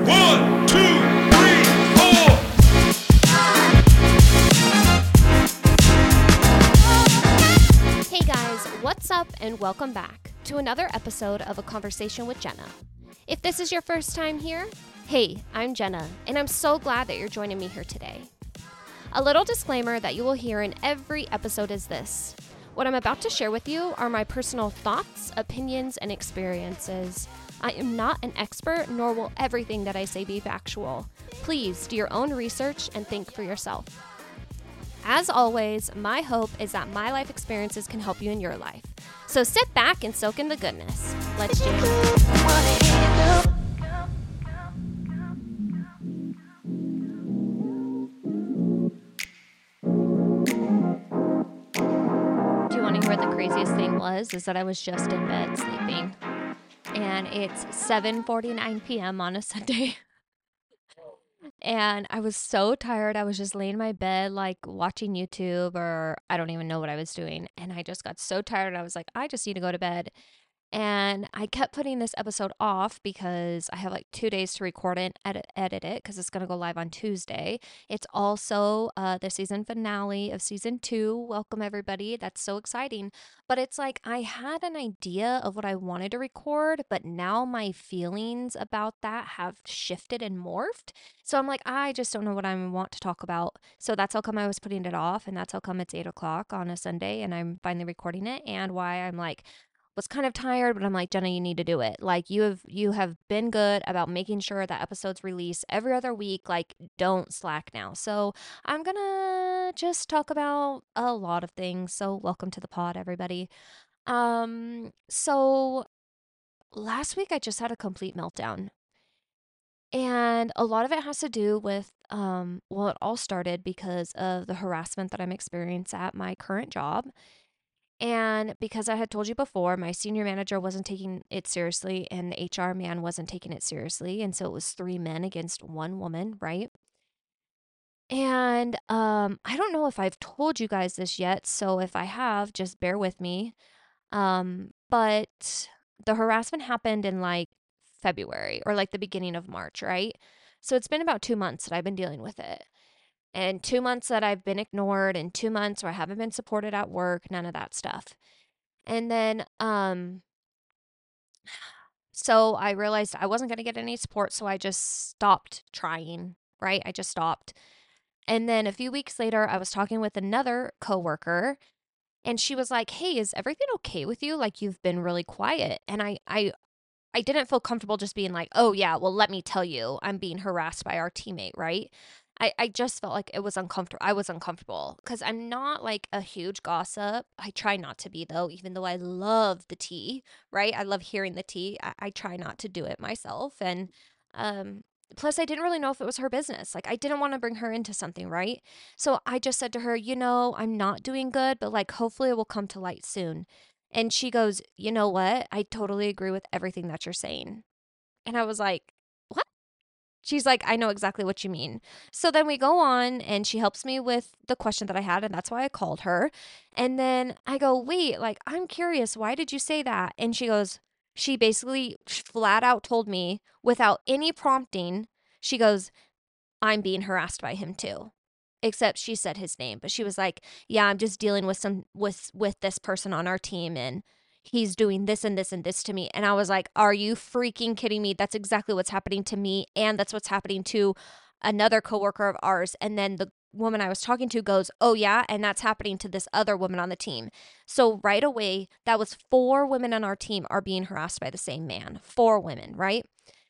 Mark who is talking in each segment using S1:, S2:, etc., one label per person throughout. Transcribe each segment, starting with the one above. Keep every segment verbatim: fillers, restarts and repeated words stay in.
S1: One, two, three, four.
S2: Hey guys, what's up and welcome back to another episode of A Conversation with Jenna. If this is your first time here, hey, I'm Jenna, and I'm so glad that you're joining me here today. A little disclaimer that you will hear in every episode is this. What I'm about to share with you are my personal thoughts, opinions, and experiences. I am not an expert, nor will everything that I say be factual. Please do your own research and think for yourself. As always, my hope is that my life experiences can help you in your life. So sit back and soak in the goodness. Let's jam. Do you want to hear what the craziest thing was? Is that I was just in bed sleeping. And it's seven forty-nine p.m. on a Sunday. And I was so tired. I was just laying in my bed, like watching YouTube, or I don't even know what I was doing. And I just got so tired. I was like, I just need to go to bed. And I kept putting this episode off because I have like two days to record it and edit, edit it because it's going to go live on Tuesday. It's also uh, the season finale of season two. Welcome, everybody. That's so exciting. But it's like I had an idea of what I wanted to record, but now my feelings about that have shifted and morphed. So I'm like, I just don't know what I want to talk about. So that's how come I was putting it off. And that's how come it's eight o'clock on a Sunday and I'm finally recording it. And why I'm like, was kind of tired, but I'm like, Jenna, you need to do it. Like you have you have been good about making sure that episodes release every other week. Like don't slack now. So I'm gonna just talk about a lot of things. So welcome to the pod, everybody. Um, so last week I just had a complete meltdown. And a lot of it has to do with um well, it all started because of the harassment that I'm experiencing at my current job. And because I had told you before, my senior manager wasn't taking it seriously and the H R man wasn't taking it seriously. And so it was three men against one woman, right? And um, I don't know if I've told you guys this yet. So if I have, just bear with me. Um, but the harassment happened in like February or like the beginning of March, right? So it's been about two months that I've been dealing with it. And two months that I've been ignored, and two months where I haven't been supported at work, none of that stuff. And then, um, so I realized I wasn't going to get any support, so I just stopped trying, right? I just stopped. And then a few weeks later, I was talking with another coworker, and she was like, "Hey, is everything okay with you? Like you've been really quiet." And I, I, I didn't feel comfortable just being like, "Oh yeah, well let me tell you, I'm being harassed by our teammate," right? I, I just felt like it was uncomfortable. I was uncomfortable because I'm not like a huge gossip. I try not to be though, even though I love the tea, right? I love hearing the tea. I, I try not to do it myself. And um, plus, I didn't really know if it was her business. Like, I didn't want to bring her into something, right? So I just said to her, you know, I'm not doing good, but like, hopefully it will come to light soon. And she goes, you know what? I totally agree with everything that you're saying. And I was like, what? She's like, I know exactly what you mean. So then we go on and she helps me with the question that I had. And that's why I called her. And then I go, wait, like, I'm curious. Why did you say that? And she goes, she basically flat out told me without any prompting, she goes, I'm being harassed by him too. Except she said his name, but she was like, yeah, I'm just dealing with some with with this person on our team and he's doing this and this and this to me. And I was like, are you freaking kidding me? That's exactly what's happening to me and that's what's happening to another coworker of ours. And then the woman I was talking to goes, oh yeah, and that's happening to this other woman on the team. So right away, that was four women on our team are being harassed by the same man. Four women, right?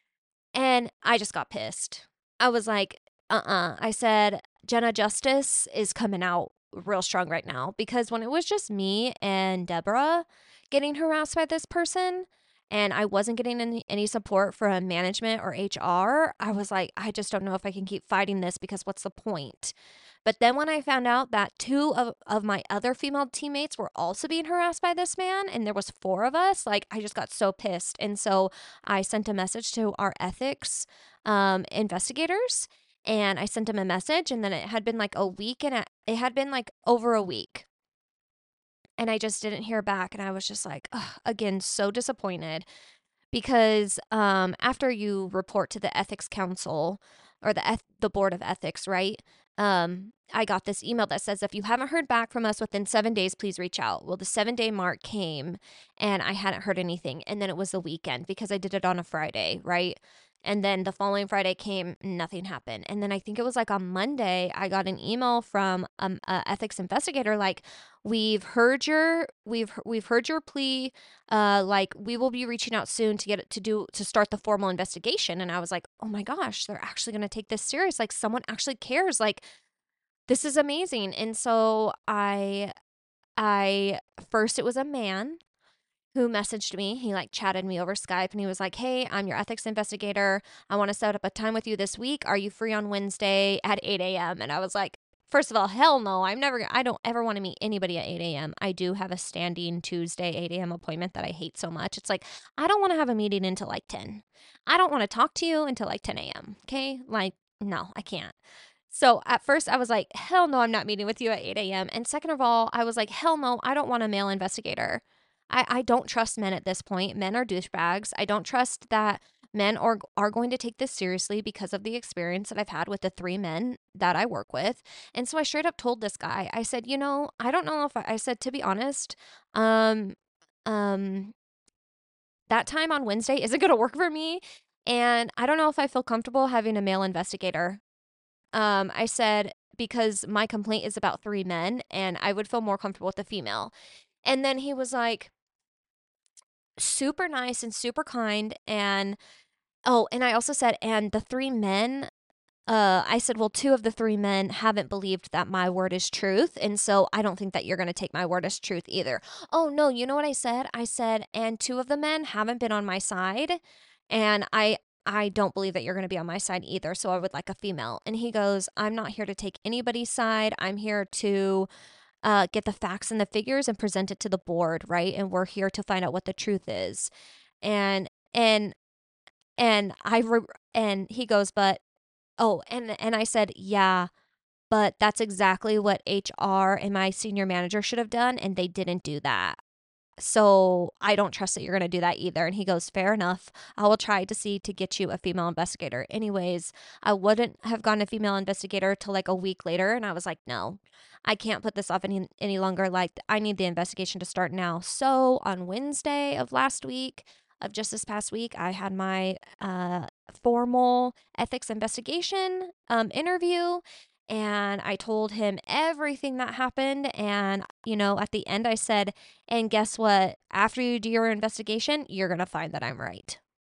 S2: And I just got pissed. I was like, uh-uh. I said, Jenna, justice is coming out real strong right now because when it was just me and Deborah getting harassed by this person and I wasn't getting any, any support from management or H R, I was like, I just don't know if I can keep fighting this because what's the point? But then when I found out that two of, of my other female teammates were also being harassed by this man and there was four of us, like I just got so pissed. And so I sent a message to our ethics um, investigators and I sent him a message and then it had been like a week and it had been like over a week. And I just didn't hear back. And I was just like, ugh, again, so disappointed because um, after you report to the ethics council or the eth- the board of ethics, right? Um, I got this email that says if you haven't heard back from us within seven days, please reach out. Well, the seven day mark came, and I hadn't heard anything, and then it was the weekend because I did it on a Friday, right? And then the following Friday came, nothing happened. And then I think it was like on Monday, I got an email from um, a ethics investigator like, we've heard your we've we've heard your plea, uh like we will be reaching out soon to get it to do to start the formal investigation. And I was like, oh my gosh, they're actually going to take this serious, like someone actually cares, like this is amazing. And so i i first it was a man who messaged me. He like chatted me over Skype, and he was like, hey, I'm your ethics investigator. I want to set up a time with you this week. Are you free on Wednesday at eight a.m.? And I was like, first of all, hell no. I'm never, I don't ever want to meet anybody at eight a.m. I do have a standing Tuesday eight a.m. appointment that I hate so much. It's like, I don't want to have a meeting until like ten. I don't want to talk to you until like ten a.m. Okay. Like, no, I can't. So at first I was like, hell no, I'm not meeting with you at eight a.m. And second of all, I was like, hell no, I don't want a male investigator. I, I don't trust men at this point. Men are douchebags. I don't trust that men are, are going to take this seriously because of the experience that I've had with the three men that I work with. And so I straight up told this guy, I said, you know, I don't know if I, I said, to be honest, um, um, that time on Wednesday isn't going to work for me. And I don't know if I feel comfortable having a male investigator. Um, I said, because my complaint is about three men and I would feel more comfortable with a female. And then he was like, super nice and super kind. And oh, and I also said, and the three men, uh, I said, well, two of the three men haven't believed that my word is truth. And so I don't think that you're going to take my word as truth either. Oh, no, you know what I said? I said, and two of the men haven't been on my side. And I, I don't believe that you're going to be on my side either. So I would like a female. And he goes, I'm not here to take anybody's side. I'm here to uh, get the facts and the figures and present it to the board, right? And we're here to find out what the truth is. And and and I re- and he goes, but oh, and and I said, yeah, but that's exactly what H R and my senior manager should have done, and they didn't do that. So I don't trust that you're going to do that either. And he goes, fair enough. I will try to see to get you a female investigator. Anyways, I wouldn't have gotten a female investigator till like a week later. And I was like, no, I can't put this off any, any longer. Like, I need the investigation to start now. So on Wednesday of last week, of just this past week, I had my uh, formal ethics investigation um, interview. And I told him everything that happened. And, you know, at the end, I said, and guess what? After you do your investigation, you're going to find that I'm right.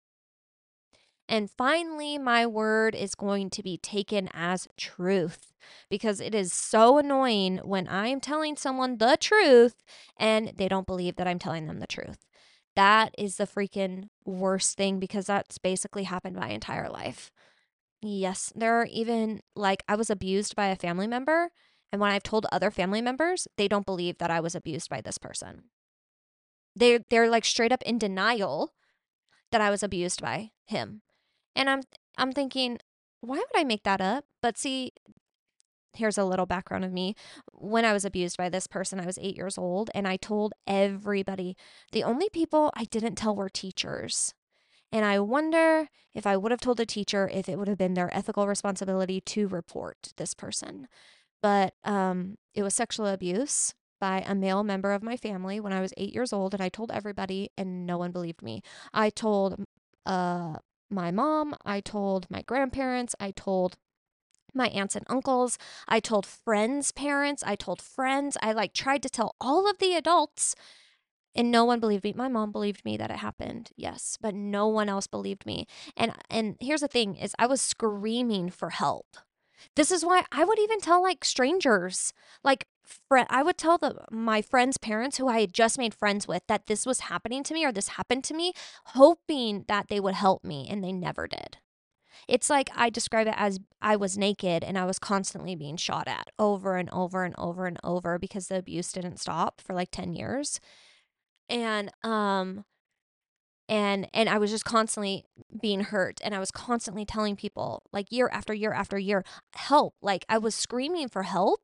S2: And finally, my word is going to be taken as truth, because it is so annoying when I am telling someone the truth and they don't believe that I'm telling them the truth. That is the freaking worst thing, because that's basically happened my entire life. Yes, there are even, like, I was abused by a family member, and when I've told other family members, they don't believe that I was abused by this person. They they're like straight up in denial that I was abused by him. And I'm I'm thinking, why would I make that up? But see, here's a little background of me. When I was abused by this person, I was eight years old, and I told everybody. The only people I didn't tell were teachers. And I wonder if I would have told a teacher if it would have been their ethical responsibility to report this person. But um, it was sexual abuse by a male member of my family when I was eight years old, and I told everybody, and no one believed me. I told uh, my mom, I told my grandparents, I told my aunts and uncles, I told friends' parents, I told friends. I like tried to tell all of the adults, and no one believed me. My mom believed me that it happened, yes, but no one else believed me. And and here's the thing is I was screaming for help. This is why I would even tell like strangers, like fr- I would tell the my friends' parents who I had just made friends with that this was happening to me or this happened to me, hoping that they would help me, and they never did. It's like I describe it as I was naked and I was constantly being shot at over and over and over and over because the abuse didn't stop for like ten years. And um and and I was just constantly being hurt, and I was constantly telling people like year after year after year, help. Like I was screaming for help,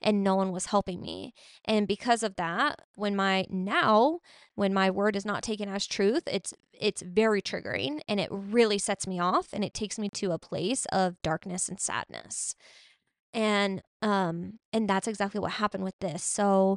S2: and no one was helping me. And because of that, when my now, when my word is not taken as truth, it's it's very triggering and it really sets me off and it takes me to a place of darkness and sadness. And um and that's exactly what happened with this. So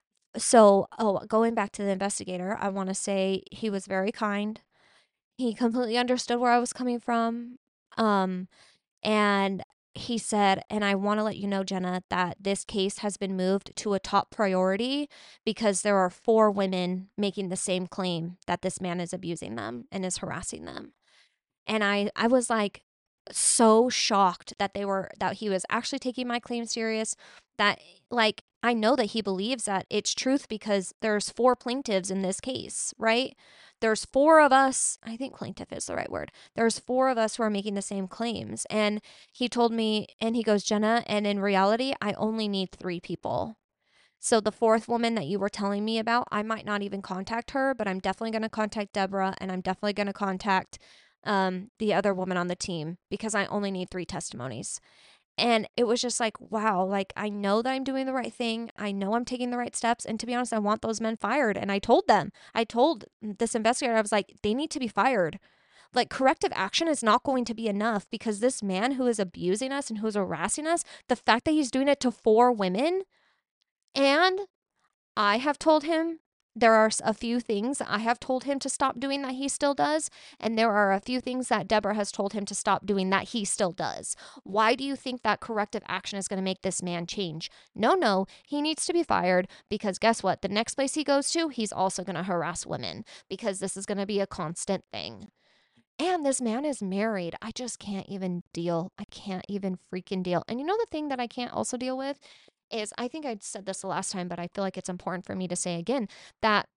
S2: so oh, going back to the investigator, I want to say he was very kind. He completely understood where I was coming from. Um and he said, and I want to let you know, Jenna, that this case has been moved to a top priority because there are four women making the same claim that this man is abusing them and is harassing them. And I, I was like so shocked that they were, that he was actually taking my claim serious, that like, I know that he believes that it's truth because there's four plaintiffs in this case, right? There's four of us. I think plaintiff is the right word. There's four of us who are making the same claims. And he told me, and he goes, Jenna, and in reality, I only need three people. So the fourth woman that you were telling me about, I might not even contact her, but I'm definitely going to contact Deborah and I'm definitely going to contact um, the other woman on the team because I only need three testimonies. And it was just like, wow, like I know that I'm doing the right thing. I know I'm taking the right steps. And to be honest, I want those men fired. And I told them, I told this investigator, I was like, they need to be fired. Like corrective action is not going to be enough because this man who is abusing us and who's harassing us, the fact that he's doing it to four women, and I have told him there are a few things I have told him to stop doing that he still does. And there are a few things that Deborah has told him to stop doing that he still does. Why do you think that corrective action is going to make this man change? No, no, he needs to be fired because guess what? The next place he goes to, he's also going to harass women because this is going to be a constant thing. And this man is married. I just can't even deal. I can't even freaking deal. And you know the thing that I can't also deal with is I think I said this the last time, but I feel like it's important for me to say again that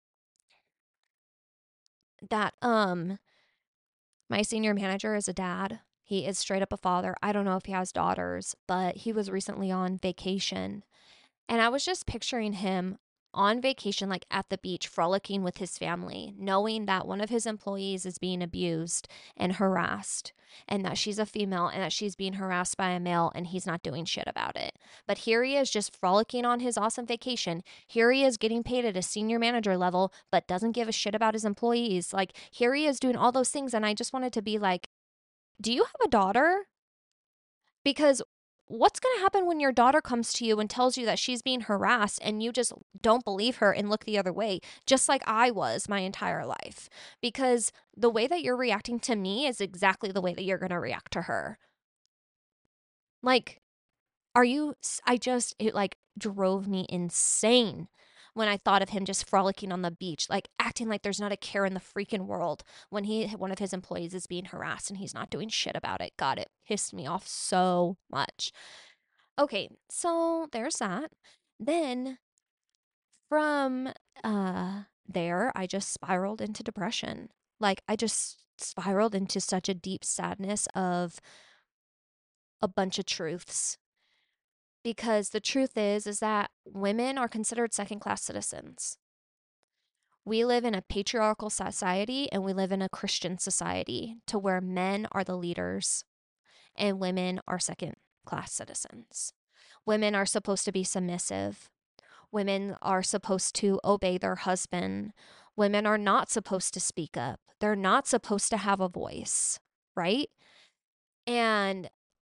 S2: that um my senior manager is a dad. He is straight up a father. I don't know if he has daughters, but he was recently on vacation. And I was just picturing him on vacation, like at the beach, frolicking with his family, knowing that one of his employees is being abused and harassed, and that she's a female and that she's being harassed by a male, and he's not doing shit about it. But here he is just frolicking on his awesome vacation. Here he is getting paid at a senior manager level, but doesn't give a shit about his employees. Like, here he is doing all those things. And I just wanted to be like, do you have a daughter? Because what's going to happen when your daughter comes to you and tells you that she's being harassed and you just don't believe her and look the other way, just like I was my entire life? Because the way that you're reacting to me is exactly the way that you're going to react to her. Like, are you, I just, it like drove me insane when I thought of him just frolicking on the beach, like acting like there's not a care in the freaking world when he, one of his employees is being harassed and he's not doing shit about it. God, it pissed me off so much. Okay, so there's that. Then from uh there, I just spiraled into depression. Like I just spiraled into such a deep sadness of a bunch of truths, because the truth is is that women are considered second-class citizens. We live in a patriarchal society and we live in a Christian society to where men are the leaders and women are second-class citizens. Women are supposed to be submissive. Women are supposed to obey their husband. Women are not supposed to speak up. They're not supposed to have a voice, right? And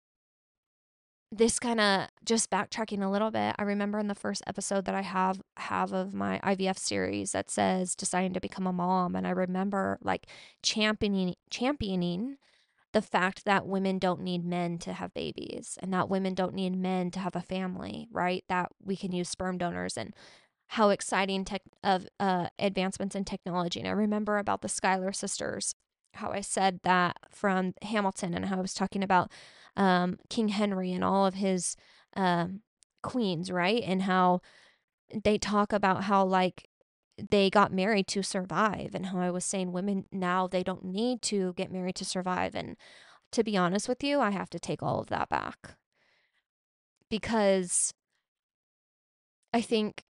S2: this kind of just backtracking a little bit, I remember in the first episode that I have have of my I V F series that says deciding to become a mom, and I remember like championing championing the fact that women don't need men to have babies and that women don't need men to have a family, right? That we can use sperm donors, and how exciting tech of uh, advancements in technology. And I remember about the Schuyler sisters, how I said that from Hamilton, and how I was talking about um, King Henry and all of his um, queens, right? And how they talk about how like they got married to survive, and how I was saying women now, they don't need to get married to survive. And to be honest with you, I have to take all of that back, because I think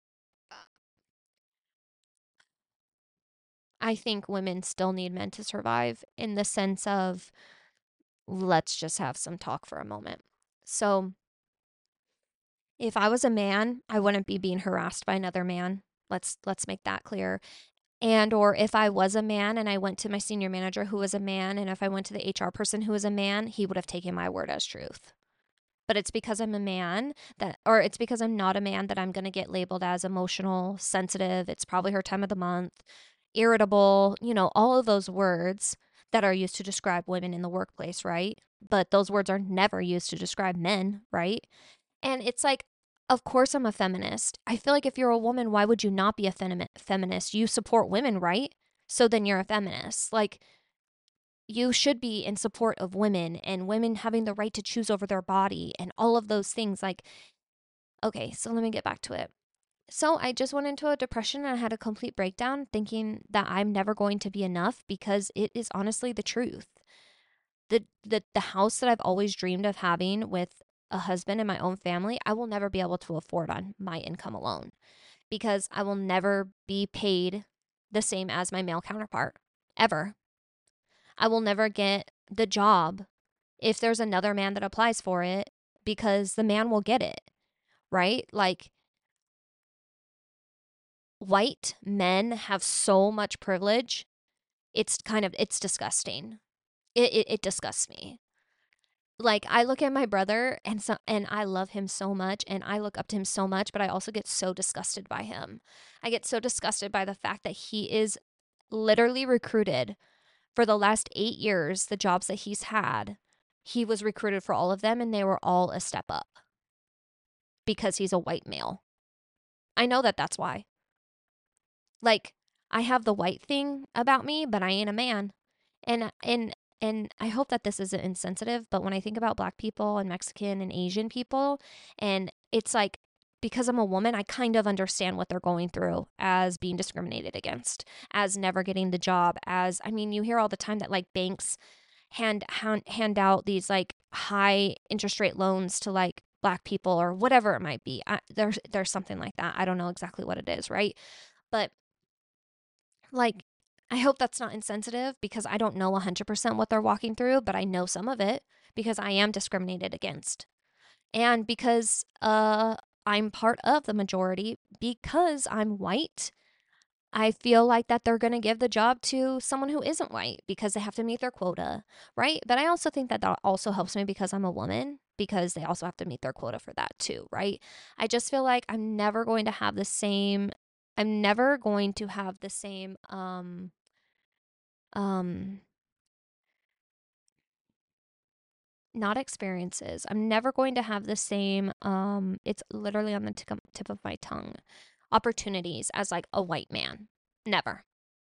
S2: I think women still need men to survive, in the sense of, let's just have some talk for a moment. So If I was a man, I wouldn't be being harassed by another man. Let's let's make that clear. And or if I was a man and I went to my senior manager who was a man, and if I went to the H R person who was a man, he would have taken my word as truth. But it's because I'm a man that, or it's because I'm not a man that I'm going to get labeled as emotional, sensitive. It's probably her time of the month, irritable, you know, all of those words that are used to describe women in the workplace, right? But those words are never used to describe men, right? And it's like, of course, I'm a feminist. I feel like if you're a woman, why would you not be a femi- feminist? You support women, right? So then you're a feminist. Like, you should be in support of women and women having the right to choose over their body and all of those things. Like, okay, so let me get back to it. So I just went into a depression and I had a complete breakdown thinking that I'm never going to be enough because it is honestly the truth. The the the house that I've always dreamed of having with a husband and my own family, I will never be able to afford on my income alone because I will never be paid the same as my male counterpart ever. I will never get the job if there's another man that applies for it because the man will get it, right? Like, white men have so much privilege. It's kind of, it's disgusting. It, it, it disgusts me. Like, I look at my brother and so and I love him so much and I look up to him so much, but I also get so disgusted by him. I get so disgusted by the fact that he is literally recruited for the last eight years, the jobs that he's had. He was recruited for all of them and they were all a step up because he's a white male. I know that that's why. Like, I have the white thing about me, but I ain't a man. And and and I hope that this isn't insensitive, but when I think about black people and Mexican and Asian people, and it's like, because I'm a woman, I kind of understand what they're going through as being discriminated against, as never getting the job, as, I mean, you hear all the time that like banks hand hand, hand out these like high interest rate loans to like black people or whatever it might be. I, there's there's something like that. I don't know exactly what it is, right? But like, I hope that's not insensitive because I don't know one hundred percent what they're walking through, but I know some of it because I am discriminated against. And because uh I'm part of the majority because I'm white, I feel like that they're going to give the job to someone who isn't white because they have to meet their quota, right? But I also think that that also helps me because I'm a woman because they also have to meet their quota for that too, right? I just feel like I'm never going to have the same I'm never going to have the same um um not experiences. I'm never going to have the same um it's literally on the tip tip of my tongue. Opportunities as like a white man. Never.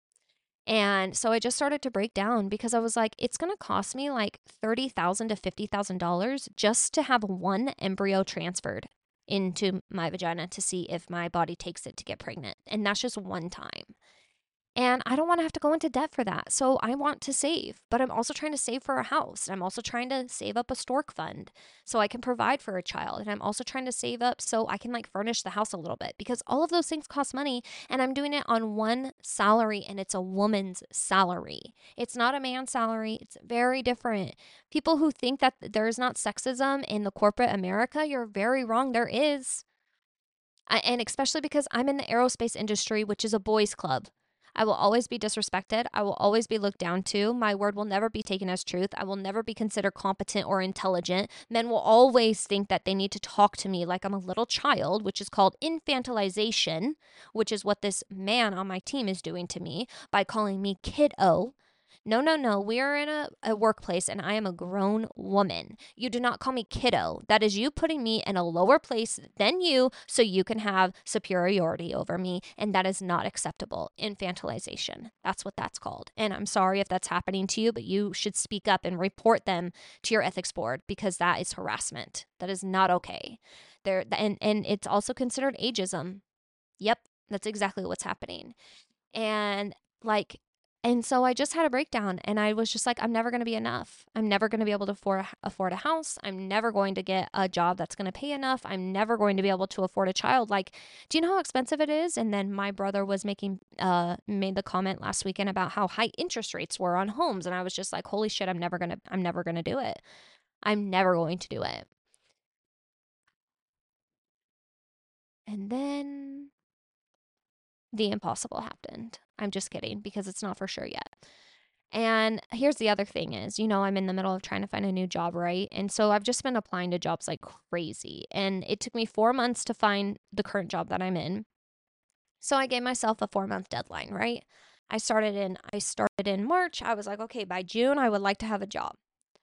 S2: And so I just started to break down because I was like, it's going to cost me like thirty thousand dollars to fifty thousand dollars just to have one embryo transferred into my vagina to see if my body takes it to get pregnant. And that's just one time. And I don't want to have to go into debt for that. So I want to save, but I'm also trying to save for a house. And I'm also trying to save up a stork fund so I can provide for a child. And I'm also trying to save up so I can like furnish the house a little bit because all of those things cost money. And I'm doing it on one salary and it's a woman's salary. It's not a man's salary. It's very different. People who think that there is not sexism in the corporate America, you're very wrong. There is. I, and especially because I'm in the aerospace industry, which is a boys' club. I will always be disrespected. I will always be looked down to. My word will never be taken as truth. I will never be considered competent or intelligent. Men will always think that they need to talk to me like I'm a little child, which is called infantilization, which is what this man on my team is doing to me by calling me kiddo. No, no, no. We are in a, a workplace and I am a grown woman. You do not call me kiddo. That is you putting me in a lower place than you so you can have superiority over me. And that is not acceptable. Infantilization. That's what that's called. And I'm sorry if that's happening to you, but you should speak up and report them to your ethics board because that is harassment. That is not okay. There and, and it's also considered ageism. Yep, that's exactly what's happening. And like, and so I just had a breakdown and I was just like, I'm never going to be enough. I'm never going to be able to afford, afford a house. I'm never going to get a job that's going to pay enough. I'm never going to be able to afford a child. Like, do you know how expensive it is? And then my brother was making, uh, made the comment last weekend about how high interest rates were on homes. And I was just like, holy shit, I'm never going to, I'm never going to do it. I'm never going to do it. And then the impossible happened. I'm just kidding because it's not for sure yet. And here's the other thing is, you know, I'm in the middle of trying to find a new job, right? And so I've just been applying to jobs like crazy. And it took me four months to find the current job that I'm in. So I gave myself a four month deadline, right? I started in I started in March. I was like, okay, by June I would like to have a job.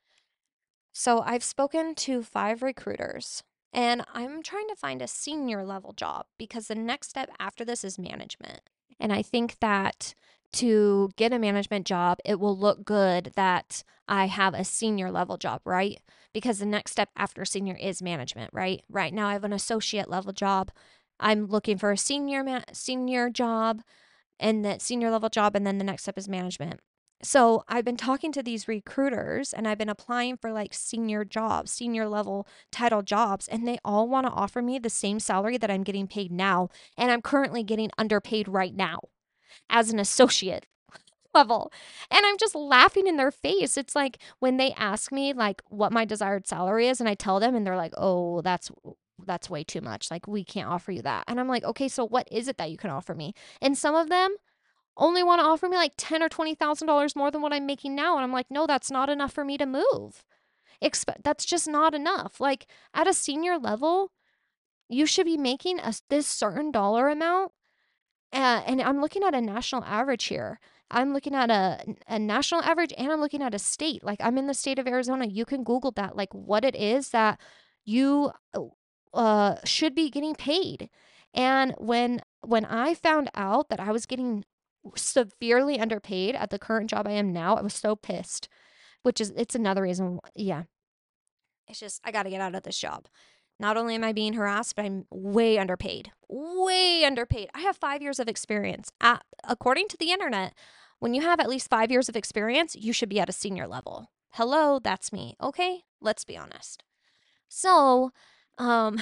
S2: So I've spoken to five recruiters and I'm trying to find a senior level job because the next step after this is management. And I think that to get a management job, it will look good that I have a senior level job, right? Because the next step after senior is management, right? Right now I have an associate level job. I'm looking for a senior ma- senior job and that senior level job, and then the next step is management. So I've been talking to these recruiters and I've been applying for like senior jobs, senior level title jobs, and they all want to offer me the same salary that I'm getting paid now. And I'm currently getting underpaid right now as an associate level. And I'm just laughing in their face. It's like when they ask me like what my desired salary is and I tell them and they're like, "Oh, that's that's way too much. Like we can't offer you that." And I'm like, "Okay, so what is it that you can offer me?" And some of them only want to offer me like ten or twenty thousand dollars more than what I'm making now. And I'm like, no, that's not enough for me to move. Expe- that's just not enough. Like at a senior level, you should be making a, this certain dollar amount. Uh, and I'm looking at a national average here. I'm looking at a, a national average and I'm looking at a state. Like I'm in the state of Arizona. You can Google that, like what it is that you uh, should be getting paid. And when when I found out that I was getting severely underpaid at the current job I am now, I was so pissed, which is, it's another reason. Yeah. It's just, I got to get out of this job. Not only am I being harassed, but I'm way underpaid. Way underpaid. I have five years of experience. At, according to the internet, when you have at least five years of experience, you should be at a senior level. Hello, that's me. Okay, let's be honest. So, um,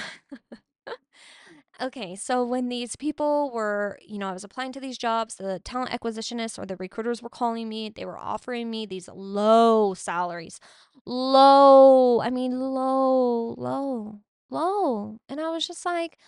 S2: okay, so when these people were, you know, I was applying to these jobs, the talent acquisitionists or the recruiters were calling me, they were offering me these low salaries. Low, I mean, low, low, low. And I was just like,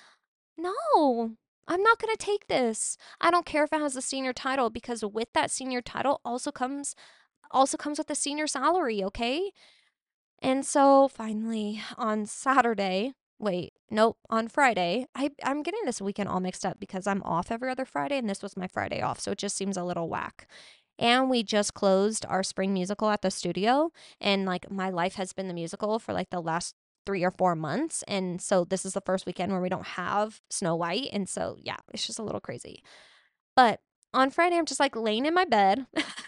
S2: no, I'm not going to take this. I don't care if it has a senior title because with that senior title also comes also comes with a senior salary, okay? And so finally on Saturday, wait, nope, on Friday, I, I'm getting this weekend all mixed up because I'm off every other Friday and this was my Friday off. So it just seems a little whack. And we just closed our spring musical at the studio. And like my life has been the musical for like the last three or four months. And so this is the first weekend where we don't have Snow White. And so, yeah, it's just a little crazy. But on Friday, I'm just like laying in my bed.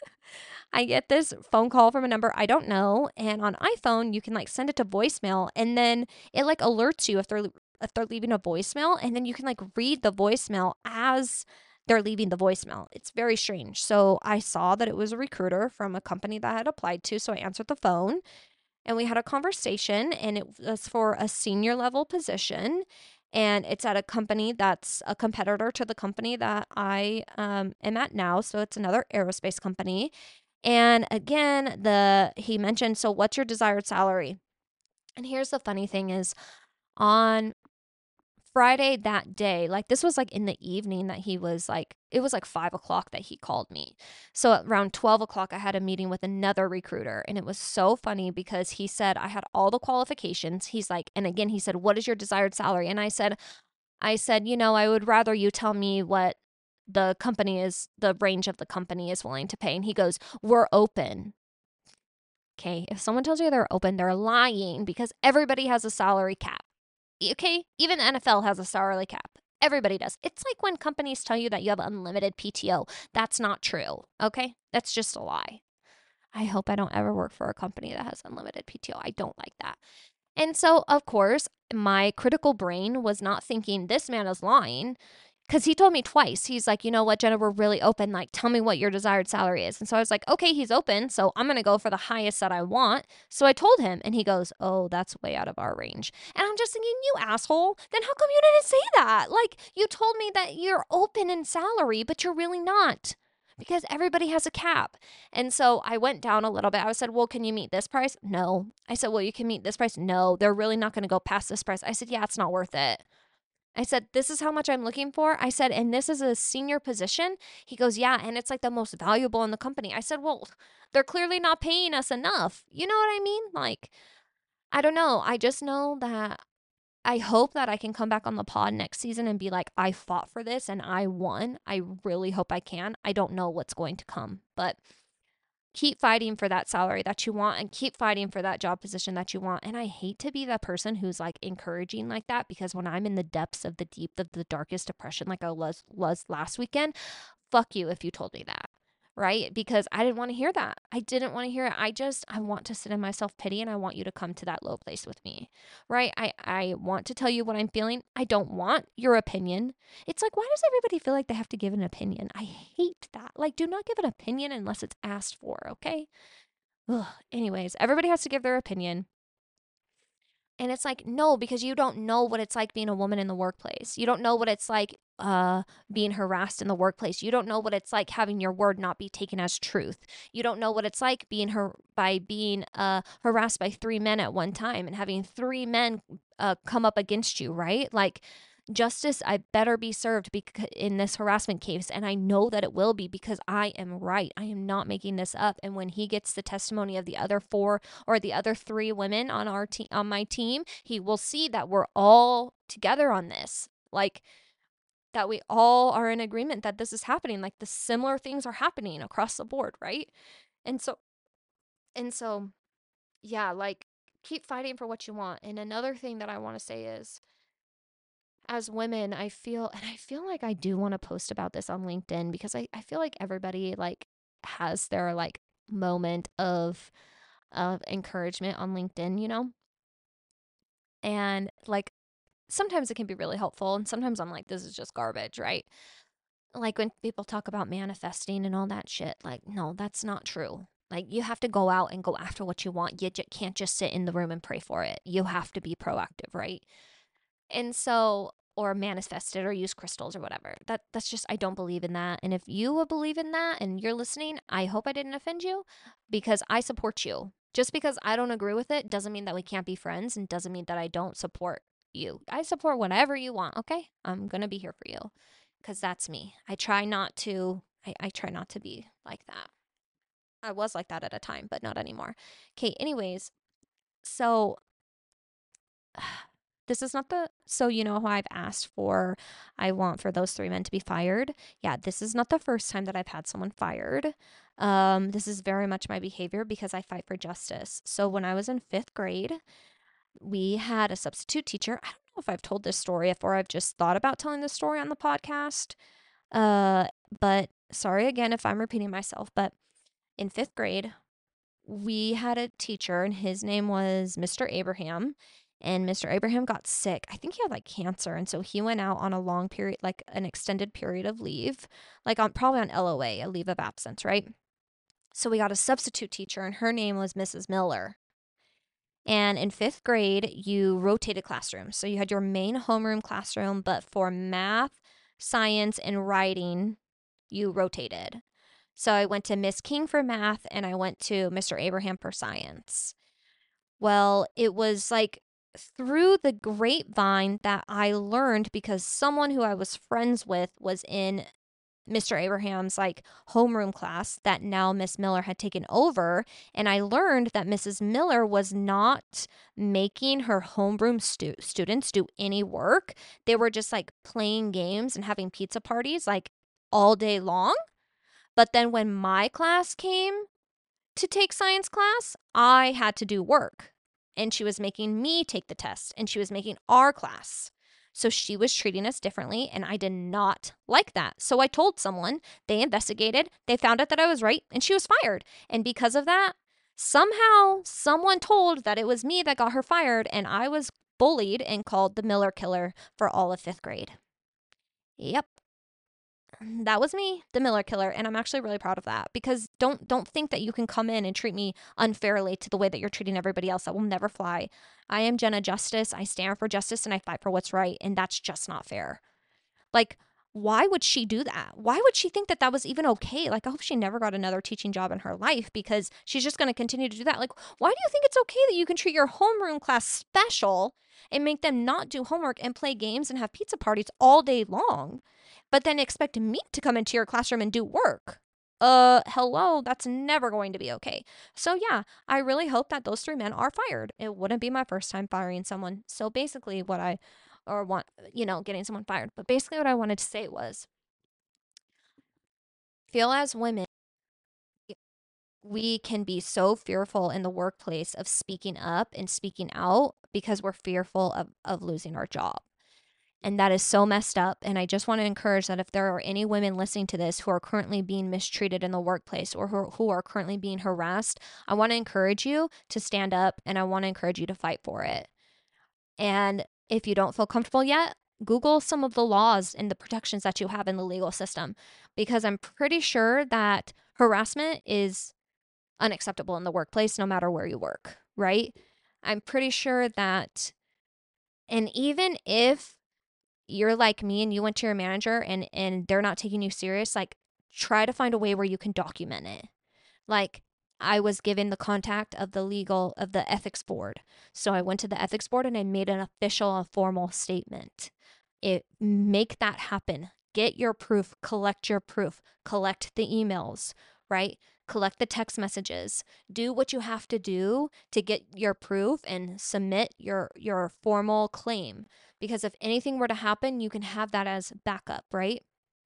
S2: I get this phone call from a number I don't know, and on iPhone you can like send it to voicemail, and then it like alerts you if they're if they're leaving a voicemail, and then you can like read the voicemail as they're leaving the voicemail. It's very strange. So I saw that it was a recruiter from a company that I had applied to, so I answered the phone and we had a conversation, and it was for a senior level position. And it's at a company that's a competitor to the company that I um, am at now. So it's another aerospace company. And again, the he mentioned, so what's your desired salary? And here's the funny thing is on Friday that day, like this was like in the evening that he was like, it was like five o'clock that he called me. So at around twelve o'clock, I had a meeting with another recruiter. And it was so funny because he said, I had all the qualifications. He's like, and again, he said, what is your desired salary? And I said, I said, you know, I would rather you tell me what the company is, the range of the company is willing to pay. And he goes, we're open. Okay. If someone tells you they're open, they're lying because everybody has a salary cap. Okay. Even the N F L has a salary cap. Everybody does. It's like when companies tell you that you have unlimited P T O. That's not true. Okay. That's just a lie. I hope I don't ever work for a company that has unlimited P T O. I don't like that. And so, of course, my critical brain was not thinking this man is lying because he told me twice. He's like, you know what, Jenna, we're really open. Like, tell me what your desired salary is. And so I was like, okay, he's open. So I'm going to go for the highest that I want. So I told him, and he goes, oh, that's way out of our range. And I'm just thinking, you asshole, then how come you didn't say that? Like, you told me that you're open in salary, but you're really not. Because everybody has a cap. And so I went down a little bit. I said, well, can you meet this price? No. I said, well, you can meet this price? No. They're really not going to go past this price. I said, yeah, it's not worth it. I said, this is how much I'm looking for. I said, and this is a senior position. He goes, yeah, and it's like the most valuable in the company. I said, well, they're clearly not paying us enough. You know what I mean? Like, I don't know. I just know that I hope that I can come back on the pod next season and be like, I fought for this and I won. I really hope I can. I don't know what's going to come, but keep fighting for that salary that you want and keep fighting for that job position that you want. And I hate to be that person who's like encouraging like that, because when I'm in the depths of the deep of the darkest depression like I was was last weekend, fuck you if you told me that. Right? Because I didn't want to hear that. I didn't want to hear it. I just, I want to sit in my self pity and I want you to come to that low place with me. Right? I, I want to tell you what I'm feeling. I don't want your opinion. It's like, why does everybody feel like they have to give an opinion? I hate that. Like, do not give an opinion unless it's asked for. Okay. Ugh. Anyways, everybody has to give their opinion. And it's like, no, because you don't know what it's like being a woman in the workplace. You don't know what it's like uh, being harassed in the workplace. You don't know what it's like having your word not be taken as truth. You don't know what it's like being her by being uh, harassed by three men at one time and having three men uh, come up against you, right? Like, justice, I better be served bec- in this harassment case. And I know that it will be, because I am right. I am not making this up. And when he gets the testimony of the other four or the other three women on our team, on my team, he will see that we're all together on this. Like, that we all are in agreement that this is happening. Like, the similar things are happening across the board, right? And so, and so, yeah, like, keep fighting for what you want. And another thing that I want to say is, as women, I feel, and I feel like I do want to post about this on LinkedIn, because I, I feel like everybody like has their like moment of of encouragement on LinkedIn, you know? And like sometimes it can be really helpful, and sometimes I'm like, this is just garbage, right? Like when people talk about manifesting and all that shit, like, no, that's not true. Like, you have to go out and go after what you want. You j- can't just sit in the room and pray for it. You have to be proactive, right? And so, or manifest it or use crystals or whatever. That that's just, I don't believe in that. And if you would believe in that and you're listening, I hope I didn't offend you, because I support you. Just because I don't agree with it doesn't mean that we can't be friends, and doesn't mean that I don't support you. I support whatever you want, okay? I'm going to be here for you, because that's me. I try not to I, I try not to be like that. I was like that at a time, but not anymore. Okay, anyways, so this is not the, so you know how I've asked for, I want for those three men to be fired. Yeah, this is not the first time that I've had someone fired. Um, this is very much my behavior, because I fight for justice. So when I was in fifth grade, we had a substitute teacher. I don't know if I've told this story or I've just thought about telling this story on the podcast. Uh, but sorry again if I'm repeating myself, but in fifth grade, we had a teacher and his name was Mister Abraham. And Mister Abraham got sick. I think he had like cancer. And so he went out on a long period, like an extended period of leave, like on probably on L O A, a leave of absence, right? So we got a substitute teacher and her name was Missus Miller. And in fifth grade, you rotated classrooms. So you had your main homeroom classroom, but for math, science, and writing, you rotated. So I went to Miss King for math and I went to Mister Abraham for science. Well, it was like through the grapevine that I learned, because someone who I was friends with was in Mister Abraham's like homeroom class that now Miss Miller had taken over. And I learned that Missus Miller was not making her homeroom stu- students do any work. They were just like playing games and having pizza parties like all day long. But then when my class came to take science class, I had to do work. And she was making me take the test, and she was making our class. So she was treating us differently, and I did not like that. So I told someone, they investigated, they found out that I was right, and she was fired. And because of that, somehow someone told that it was me that got her fired, and I was bullied and called the Miller killer for all of fifth grade. Yep. That was me, the Miller killer, and I'm actually really proud of that, because don't don't think that you can come in and treat me unfairly to the way that you're treating everybody else. That will never fly. I am Jenna Justice. I stand for justice and I fight for what's right, and that's just not fair. Like, why would she do that? Why would she think that that was even okay? Like, I hope she never got another teaching job in her life because she's just going to continue to do that. Like, why do you think it's okay that you can treat your homeroom class special and make them not do homework and play games and have pizza parties all day long, but then expect me to come into your classroom and do work? Uh, hello, that's never going to be okay. So, yeah, I really hope that those three men are fired. It wouldn't be my first time firing someone. So, basically, what I or want, you know, getting someone fired. But basically, what I wanted to say was feel as women, we can be so fearful in the workplace of speaking up and speaking out because we're fearful of, of losing our job. And that is so messed up. And I just want to encourage that if there are any women listening to this who are currently being mistreated in the workplace or who, who are currently being harassed, I want to encourage you to stand up and I want to encourage you to fight for it. And if you don't feel comfortable yet, Google some of the laws and the protections that you have in the legal system, because I'm pretty sure that harassment is unacceptable in the workplace no matter where you work, right? I'm pretty sure that, and even if you're like me and you went to your manager and and they're not taking you serious, like try to find a way where you can document it. Like I was given the contact of the legal of the ethics board. So I went to the ethics board and I made an official and formal statement. It make that happen. Get your proof, collect your proof, collect the emails, right? Collect the text messages. Do what you have to do to get your proof and submit your your formal claim, because if anything were to happen, you can have that as backup, right?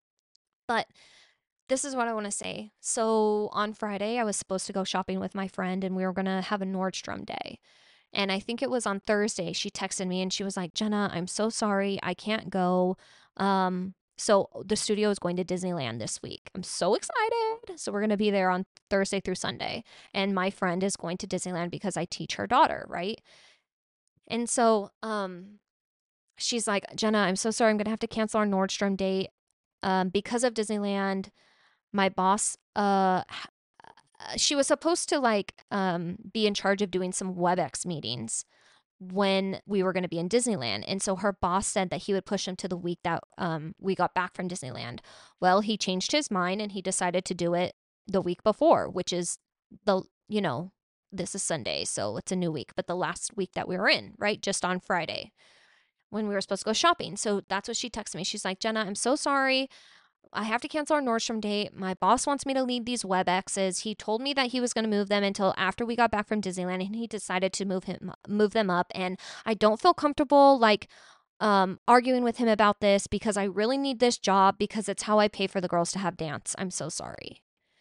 S2: But this is what I want to say. So on Friday, I was supposed to go shopping with my friend and we were going to have a Nordstrom day. And I think it was on Thursday, she texted me and she was like, Jenna, I'm so sorry. I can't go. Um, so the studio is going to Disneyland this week. I'm so excited. So we're going to be there on Thursday through Sunday. And my friend is going to Disneyland because I teach her daughter, right? And so um, she's like, Jenna, I'm so sorry. I'm going to have to cancel our Nordstrom date um, because of Disneyland. My boss, uh, she was supposed to like um, be in charge of doing some WebEx meetings when we were going to be in Disneyland. And so her boss said that he would push him to the week that um, we got back from Disneyland. Well, he changed his mind and he decided to do it the week before, which is the, you know, this is Sunday, so it's a new week, but the last week that we were in, right? Just on Friday when we were supposed to go shopping. So that's what she texted me. She's like, Jenna, I'm so sorry. I have to cancel our Nordstrom date. My boss wants me to lead these WebExes. He told me that he was going to move them until after we got back from Disneyland, and he decided to move him move them up. And I don't feel comfortable like um, arguing with him about this because I really need this job because it's how I pay for the girls to have dance. I'm so sorry.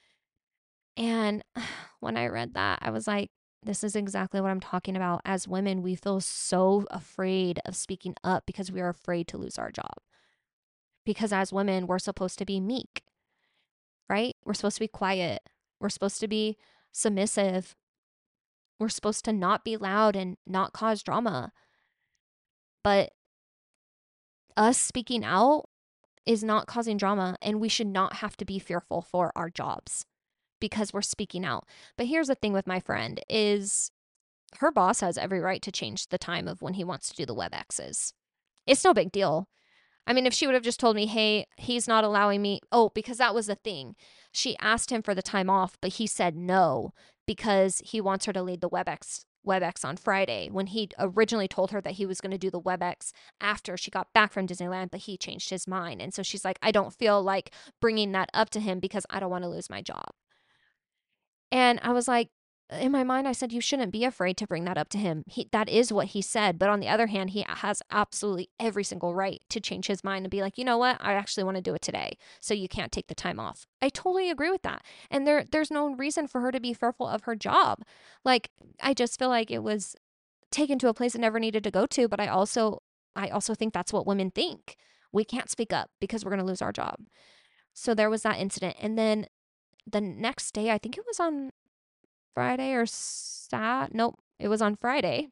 S2: And when I read that, I was like, this is exactly what I'm talking about. As women, we feel so afraid of speaking up because we are afraid to lose our job. Because as women, we're supposed to be meek, right? We're supposed to be quiet. We're supposed to be submissive. We're supposed to not be loud and not cause drama. But us speaking out is not causing drama, and we should not have to be fearful for our jobs because we're speaking out. But here's the thing with my friend is her boss has every right to change the time of when he wants to do the WebExes. It's no big deal. I mean, if she would have just told me, hey, he's not allowing me. Oh, because that was the thing. She asked him for the time off, but he said no because he wants her to lead the WebEx WebEx on Friday when he originally told her that he was going to do the WebEx after she got back from Disneyland, but he changed his mind. And so she's like, I don't feel like bringing that up to him because I don't want to lose my job. And I was like, in my mind, I said, you shouldn't be afraid to bring that up to him. He, that is what he said. But on the other hand, he has absolutely every single right to change his mind and be like, you know what? I actually want to do it today. So you can't take the time off. I totally agree with that. And there, there's no reason for her to be fearful of her job. Like, I just feel like it was taken to a place it never needed to go to. But I also, I also think that's what women think. We can't speak up because we're going to lose our job. So there was that incident. And then the next day, I think it was on Friday or Sat. Nope, it was on Friday.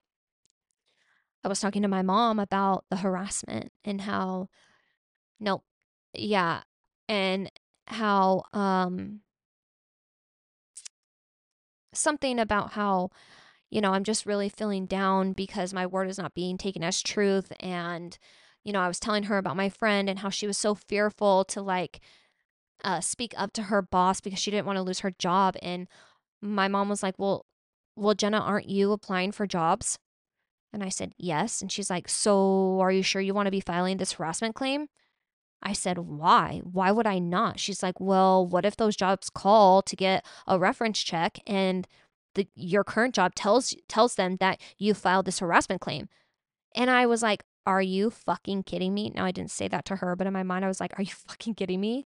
S2: I was talking to my mom about the harassment and how, nope, yeah, and how, um, something about how, you know, I'm just really feeling down because my word is not being taken as truth. And, you know, I was telling her about my friend and how she was so fearful to like uh, speak up to her boss because she didn't want to lose her job. And my mom was like, well, well, Jenna, aren't you applying for jobs? And I said, yes. And she's like, so are you sure you want to be filing this harassment claim? I said, why? Why would I not? She's like, well, what if those jobs call to get a reference check and the your current job tells tells them that you filed this harassment claim? And I was like, are you fucking kidding me? Now I didn't say that to her, but in my mind I was like, are you fucking kidding me?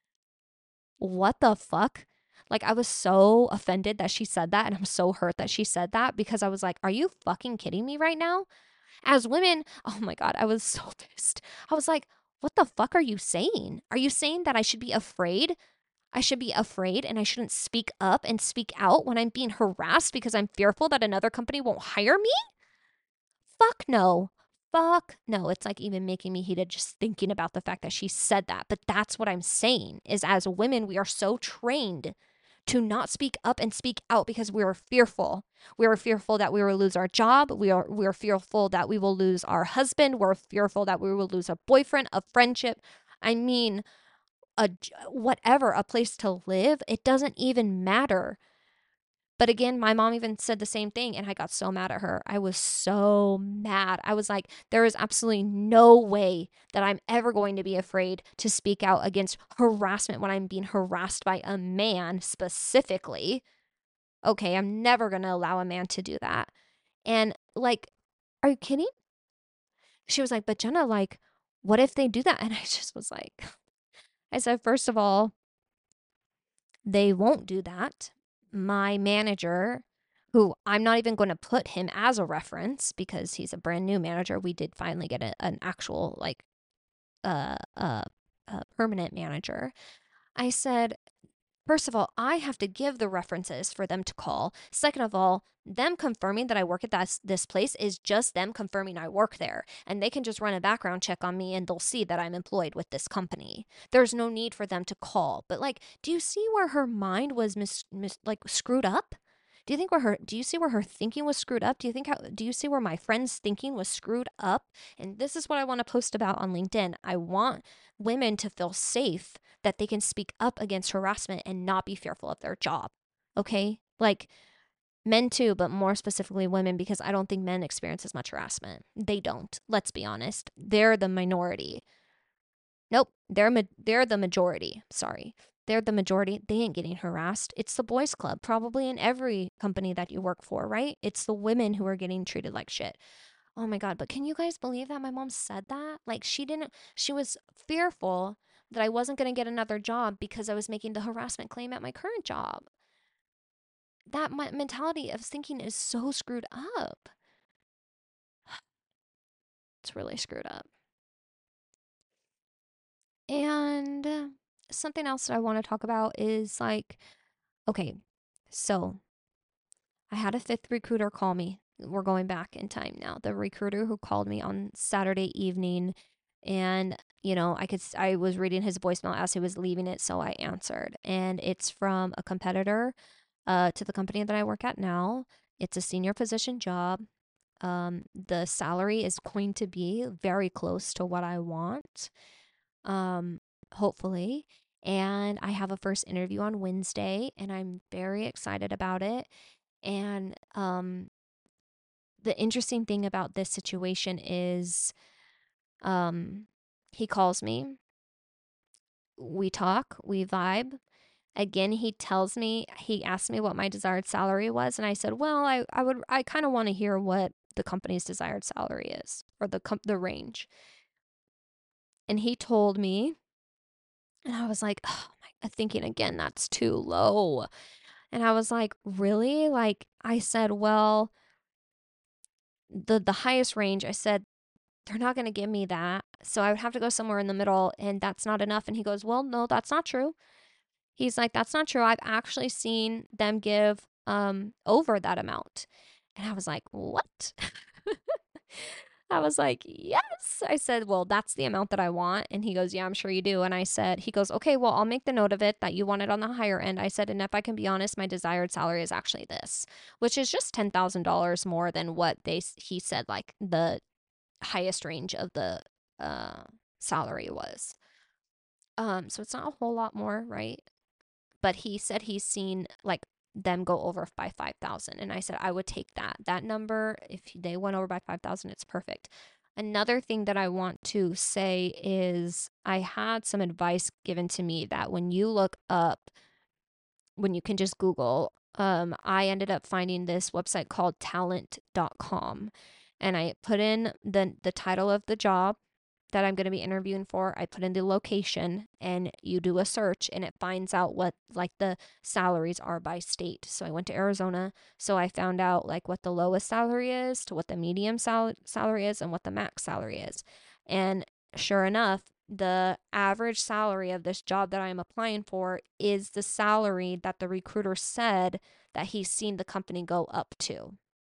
S2: What the fuck? Like, I was so offended that she said that, and I'm so hurt that she said that because I was like, are you fucking kidding me right now? As women, oh my God, I was so pissed. I was like, what the fuck are you saying? Are you saying that I should be afraid? I should be afraid and I shouldn't speak up and speak out when I'm being harassed because I'm fearful that another company won't hire me? Fuck no. Fuck no. It's like even making me heated just thinking about the fact that she said that. But that's what I'm saying is as women, we are so trained to not speak up and speak out because we are fearful. We are fearful that we will lose our job. We are we are fearful that we will lose our husband. We're fearful that we will lose a boyfriend, a friendship. I mean, a whatever, a place to live. It doesn't even matter. But again, my mom even said the same thing, and I got so mad at her. I was so mad. I was like, there is absolutely no way that I'm ever going to be afraid to speak out against harassment when I'm being harassed by a man specifically. Okay, I'm never going to allow a man to do that. And like, are you kidding? She was like, but Jenna, like, what if they do that? And I just was like, I said, first of all, they won't do that. My manager, who I'm not even going to put him as a reference because he's a brand new manager. We did finally get a, an actual, like, uh, uh, uh, permanent manager. I said, first of all, I have to give the references for them to call. Second of all, them confirming that I work at that, this place is just them confirming I work there. And they can just run a background check on me and they'll see that I'm employed with this company. There's no need for them to call. But like, do you see where her mind was mis, mis like screwed up? Do you think where her do you see where her thinking was screwed up? Do you think how do you see where my friend's thinking was screwed up? And this is what I want to post about on LinkedIn. I want women to feel safe that they can speak up against harassment and not be fearful of their job. Okay? Like men too, but more specifically women because I don't think men experience as much harassment. They don't. Let's be honest. They're the minority. Nope, they're ma- they're the majority. Sorry. They're the majority. They ain't getting harassed. It's the boys club, probably in every company that you work for, right? It's the women who are getting treated like shit. Oh my God, but can you guys believe that my mom said that? Like she didn't she was fearful that I wasn't going to get another job because I was making the harassment claim at my current job. That my mentality of thinking is so screwed up. It's really screwed up. And uh, something else that I want to talk about is like, okay, so I had a fifth recruiter call me. We're going back in time now. The recruiter who called me on Saturday evening, and you know, I could I was reading his voicemail as he was leaving it, so I answered. And it's from a competitor uh, to the company that I work at now. It's a senior position job. Um, the salary is going to be very close to what I want, um, hopefully. And I have a first interview on Wednesday, and I'm very excited about it. And um, the interesting thing about this situation is um, he calls me, we talk, we vibe. Again, he tells me, he asked me what my desired salary was. And I said, well, I, I would, I kind of want to hear what the company's desired salary is or the, com- the range. And he told me, and I was like, oh my, thinking again, that's too low. And I was like, really? Like, I said, well, the, the highest range, I said, they're not going to give me that. So I would have to go somewhere in the middle, and that's not enough. And he goes, well, no, that's not true. He's like, that's not true. I've actually seen them give um over that amount. And I was like, what? I was like, yes. I said, well, that's the amount that I want. And he goes, yeah, I'm sure you do. And I said, he goes, okay, well, I'll make the note of it that you want it on the higher end. I said, and if I can be honest, my desired salary is actually this, which is just ten thousand dollars more than what they, he said, like the highest range of the uh, salary was. Um, so it's not a whole lot more, right? But he said he's seen like them go over by five thousand. And I said, I would take that. That number, if they went over by five thousand, it's perfect. Another thing that I want to say is I had some advice given to me that when you look up, when you can just Google, um, I ended up finding this website called talent dot com. And I put in the, the title of the job that I'm going to be interviewing for. I put in the location and you do a search and it finds out what like the salaries are by state. So I went to Arizona. So I found out like what the lowest salary is to what the medium sal- salary is and what the max salary is. And sure enough, the average salary of this job that I'm applying for is the salary that the recruiter said that he's seen the company go up to.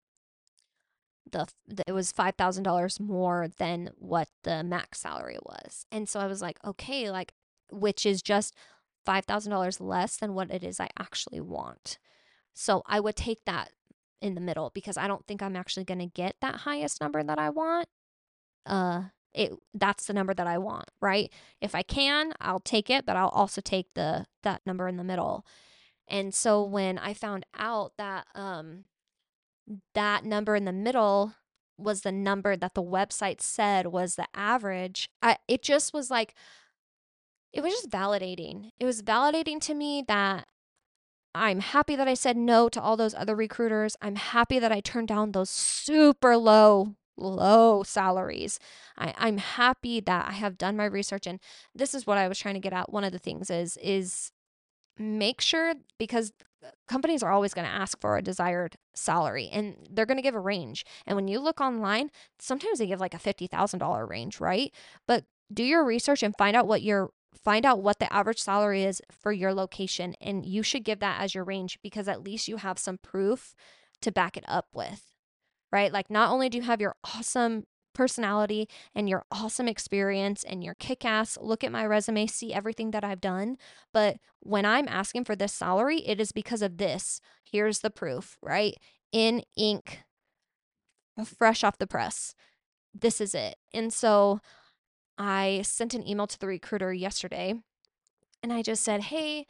S2: The, the it was five thousand dollars more than what the max salary was. And so I was like, okay, like which is just five thousand dollars less than what it is I actually want. So I would take that in the middle because I don't think I'm actually going to get that highest number that I want. Uh it that's the number that I want, right? If I can, I'll take it, but I'll also take the that number in the middle. And so when I found out that um that number in the middle was the number that the website said was the average, I, it just was like, it was just validating. It was validating to me that I'm happy that I said no to all those other recruiters. I'm happy that I turned down those super low, low salaries. I, I'm happy that I have done my research. And this is what I was trying to get at. One of the things is, is make sure, because companies are always going to ask for a desired salary and they're going to give a range. And when you look online, sometimes they give like a fifty thousand dollars range, right? But do your research and find out what your find out what the average salary is for your location, and you should give that as your range because at least you have some proof to back it up with, right? Like not only do you have your awesome personality and your awesome experience and your kick ass, look at my resume, see everything that I've done. But when I'm asking for this salary, it is because of this. Here's the proof, right? In ink, fresh off the press. This is it. And so I sent an email to the recruiter yesterday and I just said, hey,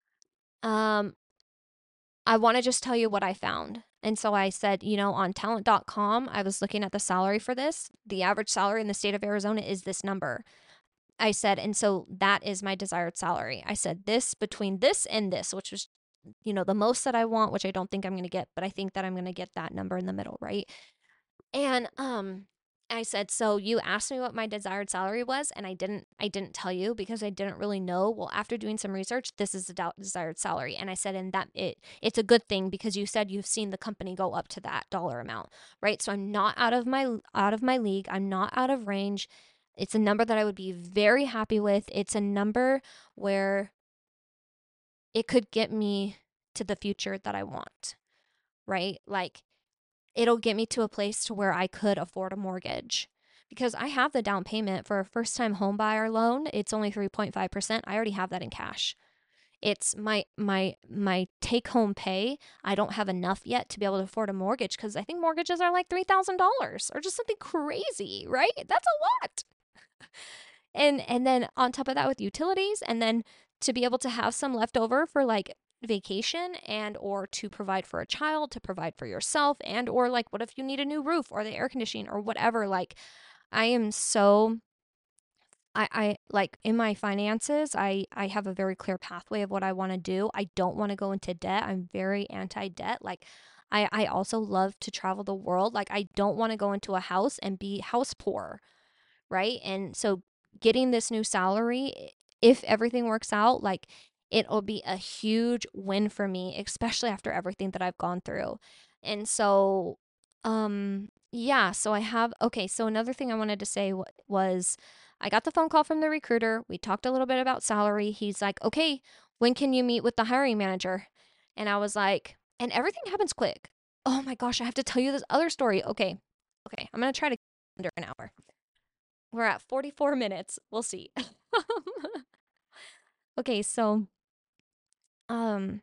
S2: um, I want to just tell you what I found. And so I said, you know, on talent dot com, I was looking at the salary for this. The average salary in the state of Arizona is this number. I said, and so that is my desired salary. I said this between this and this, which was, you know, the most that I want, which I don't think I'm going to get, but I think that I'm going to get that number in the middle, right? And um I said, so you asked me what my desired salary was, and I didn't I didn't tell you because I didn't really know. Well, after doing some research, this is the desired salary. And I said, and that it it's a good thing because you said you've seen the company go up to that dollar amount, right? So I'm not out of my out of my league. I'm not out of range. It's a number that I would be very happy with. It's a number where it could get me to the future that I want, right? Like it'll get me to a place to where I could afford a mortgage because I have the down payment for a first time home buyer loan. It's only three point five percent. I already have that in cash. It's my my my take home pay. I don't have enough yet to be able to afford a mortgage because I think mortgages are like three thousand dollars or just something crazy, right? That's a lot. And and then on top of that with utilities, and then to be able to have some left over for like vacation and or to provide for a child, to provide for yourself, and or like what if you need a new roof or the air conditioning or whatever. Like I am so I, I like in my finances, I, I have a very clear pathway of what I want to do. I don't want to go into debt. I'm very anti-debt. Like I, I also love to travel the world. Like I don't want to go into a house and be house poor, right? And so getting this new salary, if everything works out, like it'll be a huge win for me, especially after everything that I've gone through. And so, um, yeah, so I have, okay, so another thing I wanted to say w- was I got the phone call from the recruiter. We talked a little bit about salary. He's like, okay, when can you meet with the hiring manager? And I was like, and everything happens quick. Oh my gosh, I have to tell you this other story. Okay. Okay. I'm going to try to under an hour. We're at forty-four minutes. We'll see. Okay, so um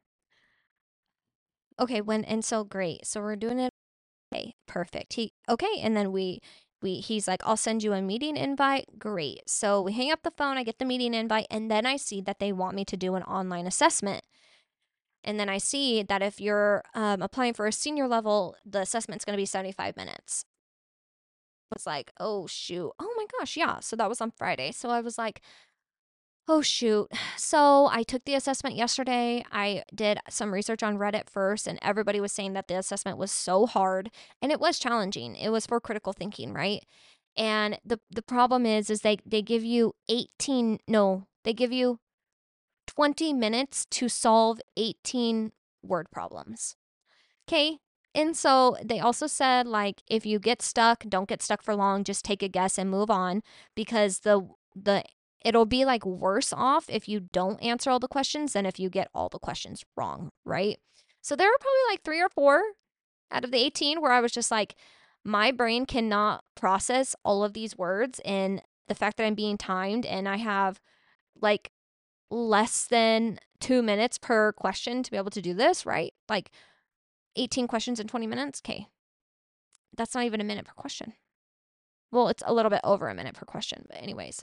S2: okay, when and so great. So we're doing it. Okay, perfect. He okay, and then we We he's like, I'll send you a meeting invite. Great. So we hang up the phone, I get the meeting invite, and then I see that they want me to do an online assessment. And then I see that if you're um, applying for a senior level, the assessment's going to be seventy-five minutes. I was like, oh, shoot. Oh my gosh. Yeah. So that was on Friday. So I was like, oh, shoot. So I took the assessment yesterday. I did some research on Reddit first, and everybody was saying that the assessment was so hard, and it was challenging. It was for critical thinking, right? And the the problem is, is they, they give you eighteen, no, they give you twenty minutes to solve eighteen word problems. Okay. And so they also said, like, if you get stuck, don't get stuck for long. Just take a guess and move on, because the, the, it'll be like worse off if you don't answer all the questions than if you get all the questions wrong. Right. So there were probably like three or four out of the eighteen where I was just like, my brain cannot process all of these words, and the fact that I'm being timed and I have like less than two minutes per question to be able to do this, right? Like eighteen questions in twenty minutes. Okay. That's not even a minute per question. Well, it's a little bit over a minute per question, but anyways.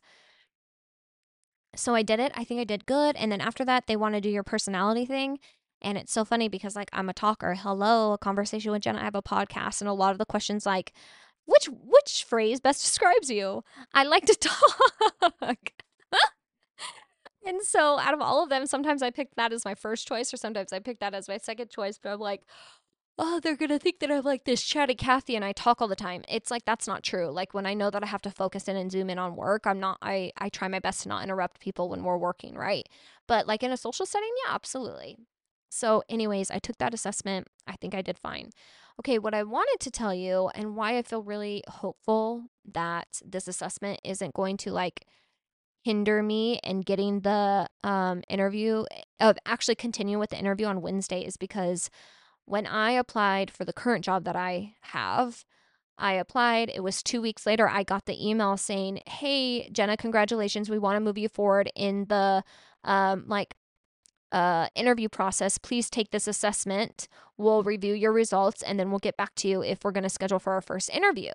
S2: So I did it. I think I did good. And then after that, they want to do your personality thing. And it's so funny because, like, I'm a talker. Hello, a conversation with Jenna. I have a podcast, and a lot of the questions, like, which which phrase best describes you? I like to talk. And so out of all of them, sometimes I pick that as my first choice, or sometimes I pick that as my second choice. But I'm like, oh, they're going to think that I'm like this chatty Cathy and I talk all the time. It's like, that's not true. Like, when I know that I have to focus in and zoom in on work, I'm not, I, I try my best to not interrupt people when we're working, right? But like in a social setting, yeah, absolutely. So anyways, I took that assessment. I think I did fine. Okay, what I wanted to tell you and why I feel really hopeful that this assessment isn't going to like hinder me in getting the um, interview, of actually continuing with the interview on Wednesday, is because when I applied for the current job that I have, I applied. It was two weeks later, I got the email saying, hey, Jenna, congratulations. We want to move you forward in the um, like uh, interview process. Please take this assessment. We'll review your results, and then we'll get back to you if we're going to schedule for our first interview.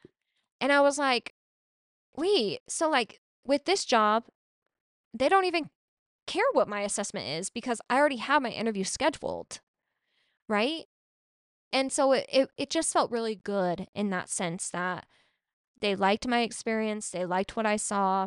S2: And I was like, wait, so like with this job, they don't even care what my assessment is because I already have my interview scheduled, right? And so it, it, it just felt really good in that sense that they liked my experience. They liked what I saw.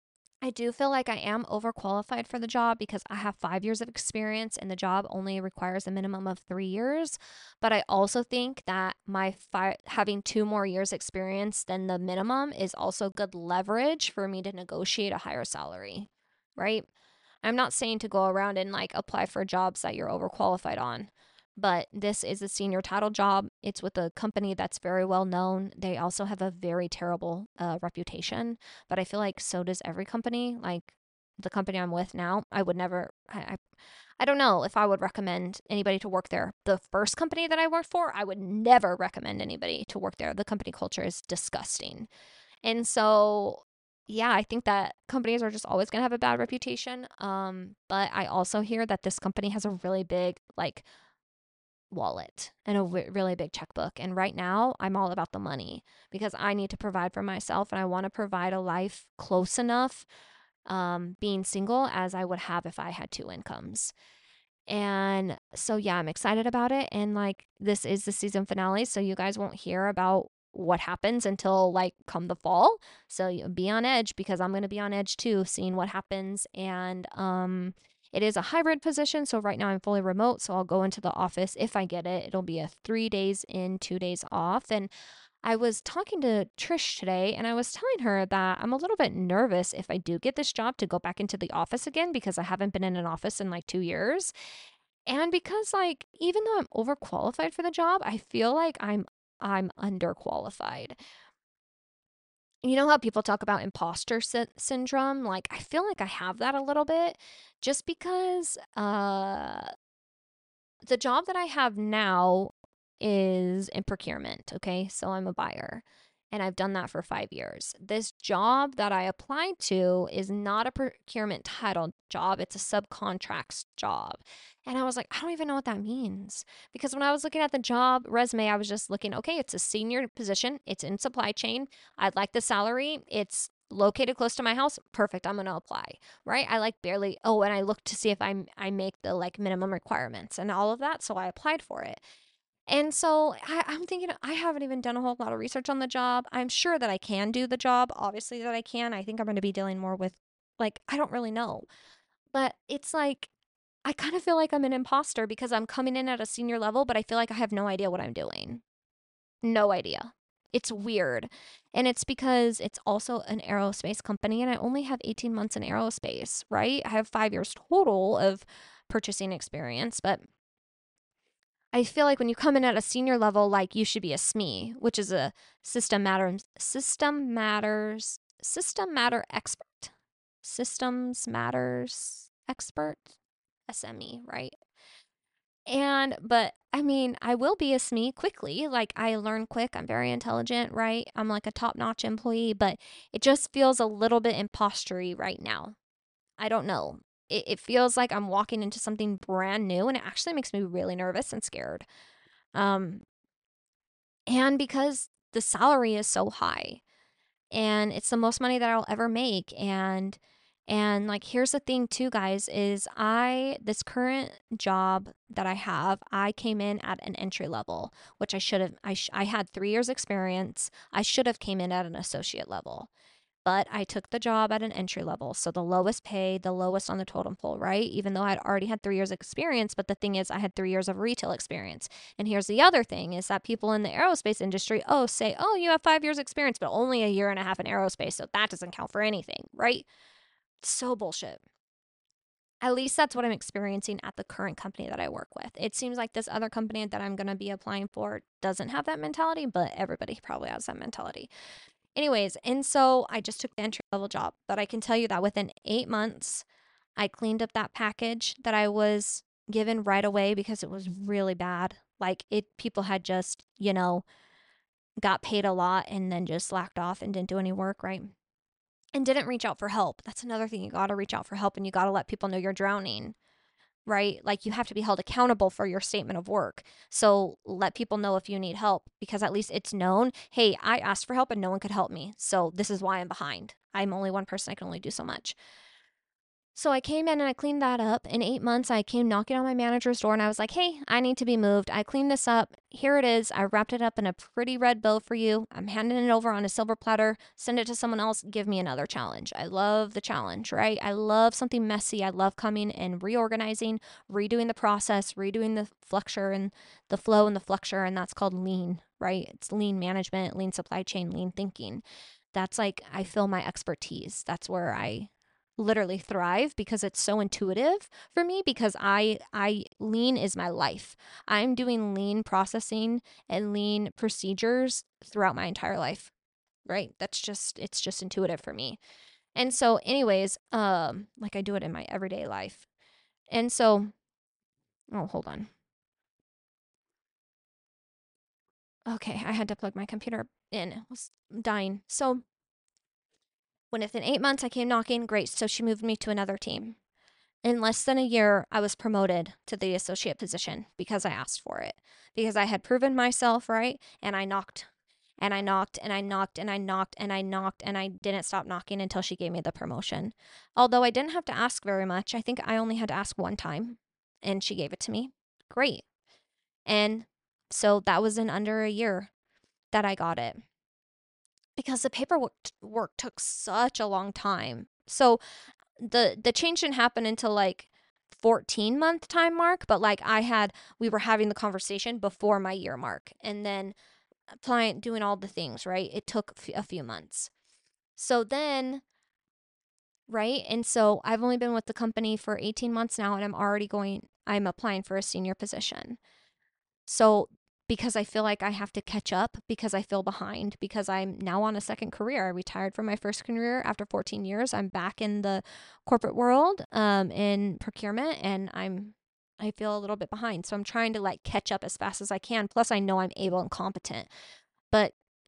S2: I do feel like I am overqualified for the job because I have five years of experience and the job only requires a minimum of three years. But I also think that my fi- having two more years experience than the minimum is also good leverage for me to negotiate a higher salary, right? I'm not saying to go around and like apply for jobs that you're overqualified on, but this is a senior title job. It's with a company that's very well known. They also have a very terrible uh, reputation, but I feel like so does every company. Like the company I'm with now, I would never, I, I, I don't know if I would recommend anybody to work there. The first company that I worked for, I would never recommend anybody to work there. The company culture is disgusting. And so, yeah, I think that companies are just always going to have a bad reputation. Um, but I also hear that this company has a really big, like, wallet and a w- really big checkbook. And right now, I'm all about the money because I need to provide for myself and I want to provide a life close enough um, being single as I would have if I had two incomes. And so, yeah, I'm excited about it. And like, this is the season finale. So, you guys won't hear about what happens until like come the fall. So, you be on edge because I'm going to be on edge too, seeing what happens. And, um, it is a hybrid position. So, right now I'm fully remote. So, I'll go into the office if I get it. It'll be a three days in, two days off. And I was talking to Trish today and I was telling her that I'm a little bit nervous if I do get this job to go back into the office again because I haven't been in an office in like two years. And because like even though I'm overqualified for the job, I feel like I'm I'm underqualified. You know how people talk about imposter sy- syndrome? Like I feel like I have that a little bit just because uh the job that I have now is in procurement, okay? So I'm a buyer. And I've done that for five years. This job that I applied to is not a procurement title job, it's a subcontracts job. And I was like, I don't even know what that means. Because when I was looking at the job resume, I was just looking, okay, it's a senior position, it's in supply chain. I'd like the salary, it's located close to my house. Perfect. I'm going to apply, right? I like barely, oh, and I looked to see if I, I make the like minimum requirements and all of that. So I applied for it. And so I, I'm thinking, I haven't even done a whole lot of research on the job. I'm sure that I can do the job. Obviously, that I can. I think I'm going to be dealing more with, like, I don't really know. But it's like, I kind of feel like I'm an imposter because I'm coming in at a senior level, but I feel like I have no idea what I'm doing. No idea. It's weird. And it's because it's also an aerospace company, and I only have eighteen months in aerospace, right? I have five years total of purchasing experience, but I feel like when you come in at a senior level, like you should be a S M E, which is a system matters, system matters, system matter expert, systems matters expert, S M E, right? And, but I mean, I will be a S M E quickly. Like I learn quick. I'm very intelligent, right? I'm like a top notch employee, but it just feels a little bit impostery right now. I don't know. It, it feels like I'm walking into something brand new, and it actually makes me really nervous and scared. Um, and because the salary is so high, and it's the most money that I'll ever make. And and like here's the thing too, guys, is I this current job that I have, I came in at an entry level, which I should have I sh- I had three years experience. I should have came in at an associate level. But I took the job at an entry level. So the lowest pay, the lowest on the totem pole, right? Even though I'd already had three years experience. But the thing is, I had three years of retail experience. And here's the other thing is that people in the aerospace industry, oh, say, oh, you have five years experience, but only a year and a half in aerospace. So that doesn't count for anything, right? So bullshit. At least that's what I'm experiencing at the current company that I work with. It seems like this other company that I'm going to be applying for doesn't have that mentality, but everybody probably has that mentality. Anyways, and so I just took the entry level job, but I can tell you that within eight months, I cleaned up that package that I was given right away because it was really bad. Like it, people had just, you know, got paid a lot and then just slacked off and didn't do any work, right? And didn't reach out for help. That's another thing. You got to reach out for help, and you got to let people know you're drowning, right? Like you have to be held accountable for your statement of work. So let people know if you need help, because at least it's known, hey, I asked for help and no one could help me. So this is why I'm behind. I'm only one person. I can only do so much. So I came in and I cleaned that up. In eight months, I came knocking on my manager's door and I was like, hey, I need to be moved. I cleaned this up. Here it is. I wrapped it up in a pretty red bow for you. I'm handing it over on a silver platter. Send it to someone else. Give me another challenge. I love the challenge, right? I love something messy. I love coming and reorganizing, redoing the process, redoing the fluxure and the flow and the fluxure. And that's called lean, right? It's lean management, lean supply chain, lean thinking. That's like, I feel my expertise. That's where I literally thrive because it's so intuitive for me, because I I lean is my life. I'm doing lean processing and lean procedures throughout my entire life. Right? That's just it's just intuitive for me. And so anyways, um like I do it in my everyday life. And so oh, hold on. Okay, I had to plug my computer in. It was dying. So when within eight months I came knocking, great. So she moved me to another team. In less than a year, I was promoted to the associate position because I asked for it, because I had proven myself, right? And I knocked and I knocked and I knocked and I knocked and I knocked and I didn't stop knocking until she gave me the promotion. Although I didn't have to ask very much. I think I only had to ask one time and she gave it to me. Great. And so that was in under a year that I got it, because the paperwork work took such a long time. So the the change didn't happen until like fourteen month time mark, but like I had we were having the conversation before my year mark, and then applying, doing all the things, right? It took a few months. So then, right? And so I've only been with the company for eighteen months now, and I'm already going I'm applying for a senior position. So because I feel like I have to catch up, because I feel behind, because I'm now on a second career. I retired from my first career after fourteen years. I'm back in the corporate world, um, in procurement, and I'm I feel a little bit behind. So I'm trying to like catch up as fast as I can. Plus I know I'm able and competent. But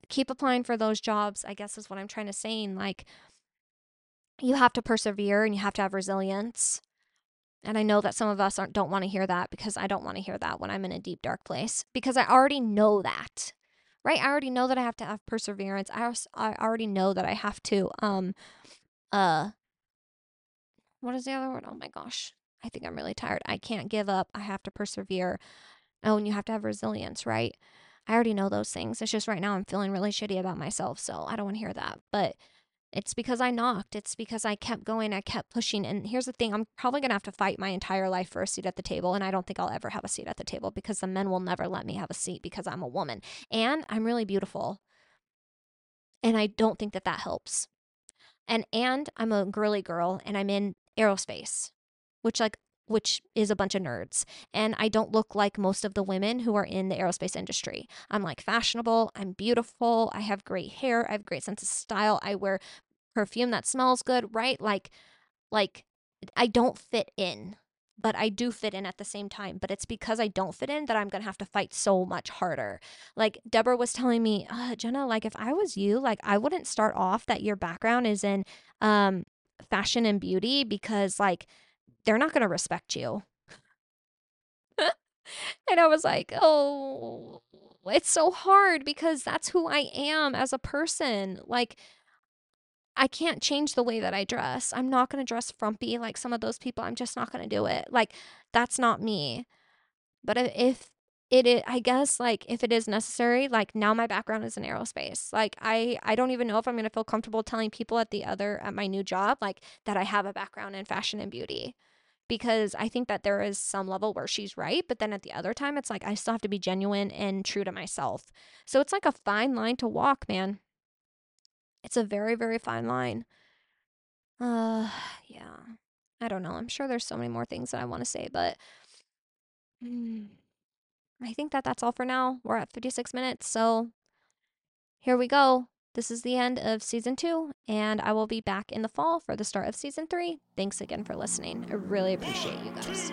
S2: keep applying for those jobs, I guess is what I'm trying to say. Like, you have to persevere and you have to have resilience. And I know that some of us aren't, don't want to hear that, because I don't want to hear that when I'm in a deep, dark place, because I already know that, right? I already know that I have to have perseverance. I, also, I already know that I have to, um, uh, what is the other word? Oh my gosh. I think I'm really tired. I can't give up. I have to persevere. Oh, and you have to have resilience, right? I already know those things. It's just right now I'm feeling really shitty about myself, so I don't want to hear that. But it's because I knocked. It's because I kept going. I kept pushing. And here's the thing. I'm probably going to have to fight my entire life for a seat at the table. And I don't think I'll ever have a seat at the table, because the men will never let me have a seat because I'm a woman. And I'm really beautiful. And I don't think that that helps. And and I'm a girly girl, and I'm in aerospace, which like which is a bunch of nerds. And I don't look like most of the women who are in the aerospace industry. I'm like fashionable. I'm beautiful. I have great hair. I have great sense of style. I wear perfume that smells good, right? Like, like I don't fit in, but I do fit in at the same time. But it's because I don't fit in that I'm going to have to fight so much harder. Like Deborah was telling me, uh, Jenna, like if I was you, like I wouldn't start off that your background is in um, fashion and beauty, because like they're not going to respect you. And I was like, oh, it's so hard, because that's who I am as a person. Like, I can't change the way that I dress. I'm not going to dress frumpy like some of those people. I'm just not going to do it. Like, that's not me. But if it is, I guess, like, if it is necessary, like, now my background is in aerospace. Like, I, I don't even know if I'm going to feel comfortable telling people at the other, at my new job, like, that I have a background in fashion and beauty. Because I think that there is some level where she's right. But then at the other time, it's like, I still have to be genuine and true to myself. So it's like a fine line to walk, man. It's a very, very fine line. Uh, yeah. I don't know. I'm sure there's so many more things that I want to say, but mm, I think that that's all for now. We're at fifty-six minutes, so here we go. This is the end of season two, and I will be back in the fall for the start of season three. Thanks again for listening. I really appreciate you guys.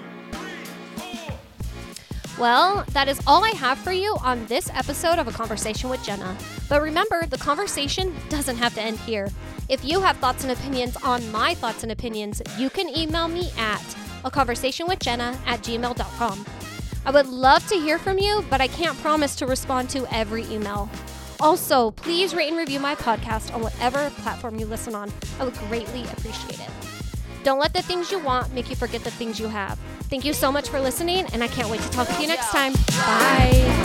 S2: Well, that is all I have for you on this episode of A Conversation with Jenna. But remember, the conversation doesn't have to end here. If you have thoughts and opinions on my thoughts and opinions, you can email me at a conversation with jenna at gmail dot com. I would love to hear from you, but I can't promise to respond to every email. Also, please rate and review my podcast on whatever platform you listen on. I would greatly appreciate it. Don't let the things you want make you forget the things you have. Thank you so much for listening, and I can't wait to talk with you next time. Bye.